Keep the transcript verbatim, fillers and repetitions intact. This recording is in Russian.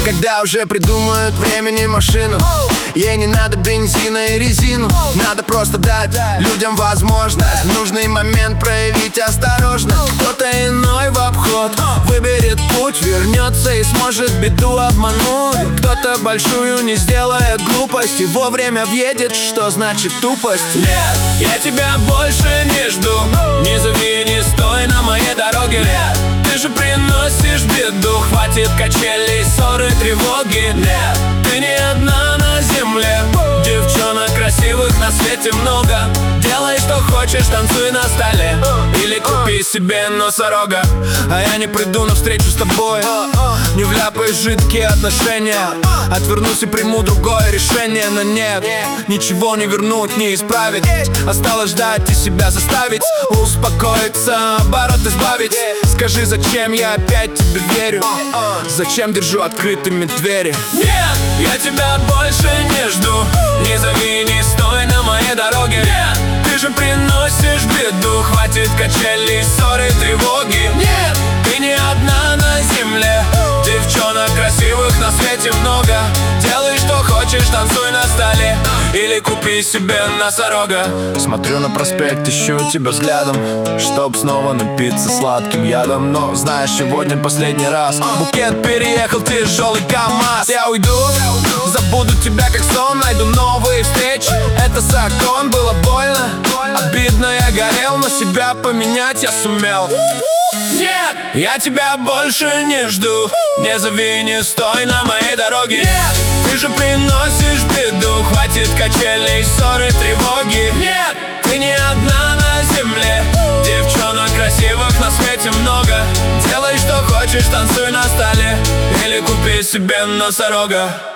Когда уже придумают времени машину, ей не надо бензина и резину. Надо просто дать людям возможность в нужный момент проявить осторожность. Кто-то иной в обход выберет путь, вернется и сможет беду обмануть. Кто-то большую не сделает глупость и вовремя въедет, что значит тупость. Нет, я тебя больше не жду. Не зови, не стой на моей дороге. Нет, ты же приносишь беду. Хватит качелей, ссоры, тревоги. Нет, ты не одна на земле. Девчонок красивых на свете много. Делай, что хочешь, танцуй на столе. Или купи себе носорога. А я не приду навстречу с тобой, не вляпай жидкие отношения. Отвернусь и приму другое решение. Но нет, ничего не вернуть, не исправить. Осталось ждать и себя заставить успокоиться, оборот избавить. Скажи, зачем я опять тебе верю? Зачем держу открытыми двери? Нет, я тебя больше не жду. Не зови, не стой на моей дороге. Нет, ты же приносишь беду. Хватит качелей, ссоры, тревоги. Нет, ты не одна на земле. Девчонок красивых на свете много. Делай, что хочешь, танцуй на столе. Или купи себе носорога. Смотрю на проспект, ищу тебя взглядом, чтоб снова напиться сладким ядом. Но знаешь, сегодня последний раз. Букет переехал, тяжелый КамАЗ. Я уйду, забуду тебя как сон, найду новые встречи. Это закон, было больно, обидно, я горел, но себя поменять я сумел. Нет, я тебя больше не жду. Не зови, не стой на моей дороге. Нет, ты же приносишь беду. Хватит качелей, ссоры, тревоги. Нет, ты не одна на земле. Девчонок красивых на свете много. Делай, что хочешь, танцуй на столе. Или купи себе носорога.